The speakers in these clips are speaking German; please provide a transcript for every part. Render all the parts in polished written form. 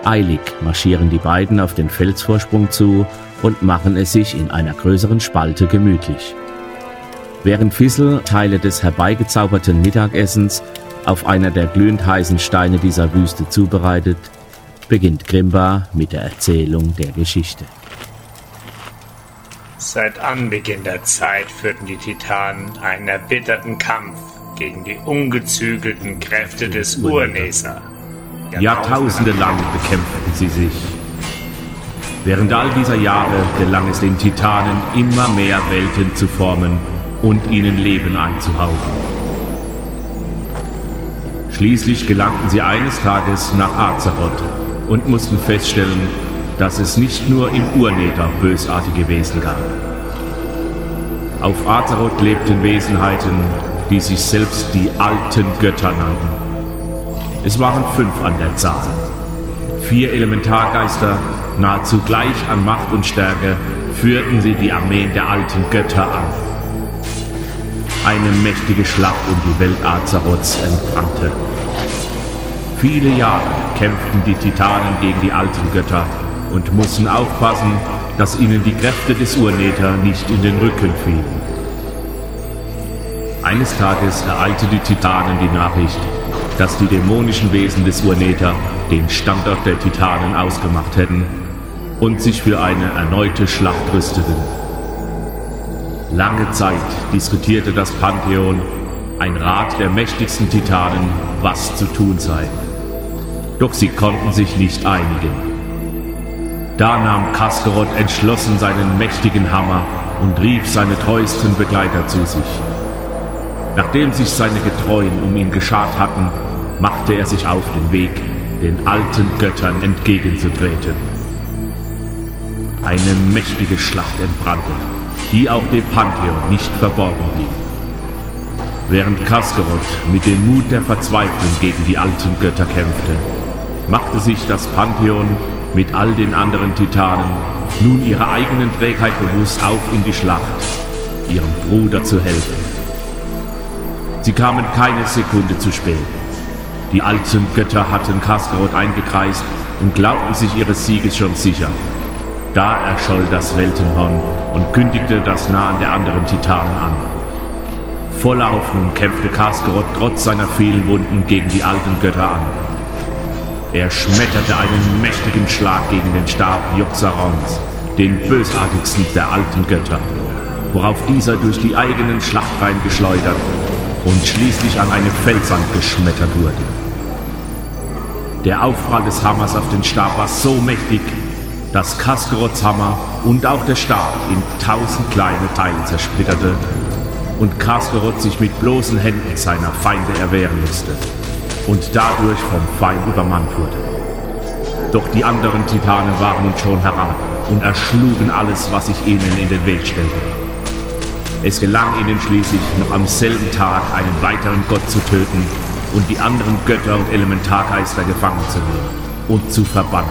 Eilig marschieren die beiden auf den Felsvorsprung zu und machen es sich in einer größeren Spalte gemütlich. Während Fissel Teile des herbeigezauberten Mittagessens auf einer der glühend heißen Steine dieser Wüste zubereitet, beginnt Grimbar mit der Erzählung der Geschichte. Seit Anbeginn der Zeit führten die Titanen einen erbitterten Kampf gegen die ungezügelten Kräfte des Urnesa. Jahrtausende lang bekämpften sie sich. Während all dieser Jahre gelang es den Titanen, immer mehr Welten zu formen und ihnen Leben einzuhauchen. Schließlich gelangten sie eines Tages nach Azeroth und mussten feststellen, dass es nicht nur im Urnether bösartige Wesen gab. Auf Azeroth lebten Wesenheiten, die sich selbst die alten Götter nannten. Es waren 5 an der Zahl. 4 Elementargeister, nahezu gleich an Macht und Stärke, führten sie die Armeen der alten Götter an. Eine mächtige Schlacht um die Welt Azeroths entbrannte. Viele Jahre kämpften die Titanen gegen die alten Götter und mussten aufpassen, dass ihnen die Kräfte des Urnether nicht in den Rücken fielen. Eines Tages ereilte die Titanen die Nachricht, dass die dämonischen Wesen des Urnether den Standort der Titanen ausgemacht hätten und sich für eine erneute Schlacht rüsteten. Lange Zeit diskutierte das Pantheon, ein Rat der mächtigsten Titanen, was zu tun sei. Doch sie konnten sich nicht einigen. Da nahm Kaskeroth entschlossen seinen mächtigen Hammer und rief seine treuesten Begleiter zu sich. Nachdem sich seine Getreuen um ihn geschart hatten, machte er sich auf den Weg, den alten Göttern entgegenzutreten. Eine mächtige Schlacht entbrannte, die auch dem Pantheon nicht verborgen blieb. Während Kaskeroth mit dem Mut der Verzweiflung gegen die alten Götter kämpfte, machte sich das Pantheon mit all den anderen Titanen nun ihrer eigenen Trägheit bewusst auf in die Schlacht, ihrem Bruder zu helfen. Sie kamen keine Sekunde zu spät. Die alten Götter hatten Kaskeroth eingekreist und glaubten sich ihres Sieges schon sicher. Da erscholl das Weltenhorn und kündigte das Nahen der anderen Titanen an. Voller Hoffnung kämpfte Kaskeroth trotz seiner vielen Wunden gegen die alten Götter an. Er schmetterte einen mächtigen Schlag gegen den Stab Yogg-Sarongs, den bösartigsten der alten Götter, worauf dieser durch die eigenen Schlachtreihen geschleudert und schließlich an eine Felswand geschmettert wurde. Der Aufprall des Hammers auf den Stab war so mächtig, dass Kaskeroths Hammer und auch der Stab in 1000 kleine Teile zersplitterte und Kaskeroth sich mit bloßen Händen seiner Feinde erwehren musste und dadurch vom Feind übermannt wurde. Doch die anderen Titanen waren nun schon heran und erschlugen alles, was sich ihnen in den Weg stellte. Es gelang ihnen schließlich noch am selben Tag einen weiteren Gott zu töten und die anderen Götter und Elementargeister gefangen zu nehmen und zu verbannen.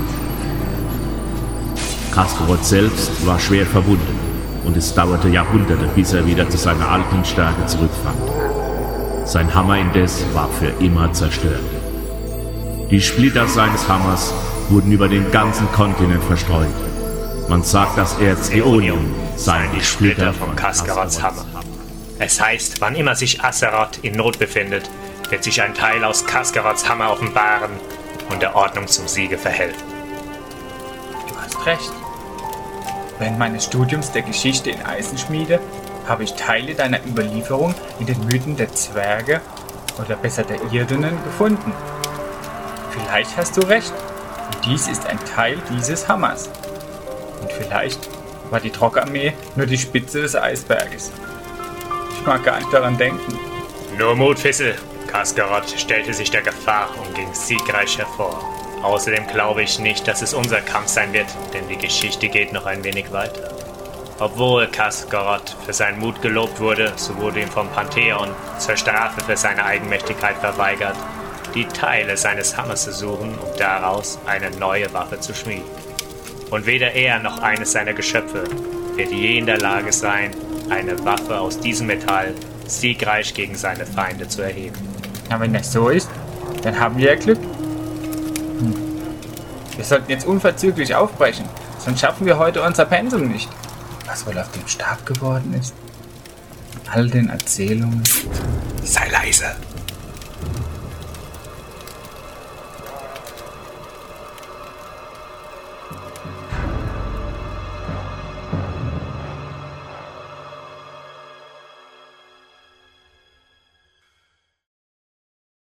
Kaskeroth selbst war schwer verwundet und es dauerte Jahrhunderte, bis er wieder zu seiner alten Stärke zurückfand. Sein Hammer indes war für immer zerstört. Die Splitter seines Hammers wurden über den ganzen Kontinent verstreut. Man sagt, das Erz Aeonium seien die Splitter von Kaskeroths Hammer. Es heißt, wann immer sich Azeroth in Not befindet, wird sich ein Teil aus Kaskeroths Hammer offenbaren und der Ordnung zum Siege verhelfen. Du hast recht. Während meines Studiums der Geschichte in Eisenschmiede habe ich Teile deiner Überlieferung in den Mythen der Zwerge oder besser der Irdinnen gefunden. Vielleicht hast du recht und dies ist ein Teil dieses Hammers. Und vielleicht war die Trogg-Armee nur die Spitze des Eisberges. Ich mag gar nicht daran denken. Nur Mut, Fissel. Kaskeroth stellte sich der Gefahr und ging siegreich hervor. Außerdem glaube ich nicht, dass es unser Kampf sein wird, denn die Geschichte geht noch ein wenig weiter. Obwohl Kaskeroth für seinen Mut gelobt wurde, so wurde ihm vom Pantheon zur Strafe für seine Eigenmächtigkeit verweigert, die Teile seines Hammers zu suchen, um daraus eine neue Waffe zu schmieden. Und weder er noch eines seiner Geschöpfe wird je in der Lage sein, eine Waffe aus diesem Metall siegreich gegen seine Feinde zu erheben. Na, wenn das so ist, dann haben wir ja Glück. Wir sollten jetzt unverzüglich aufbrechen, sonst schaffen wir heute unser Pensum nicht. Was wohl auf dem Stab geworden ist? All den Erzählungen. Sei leise.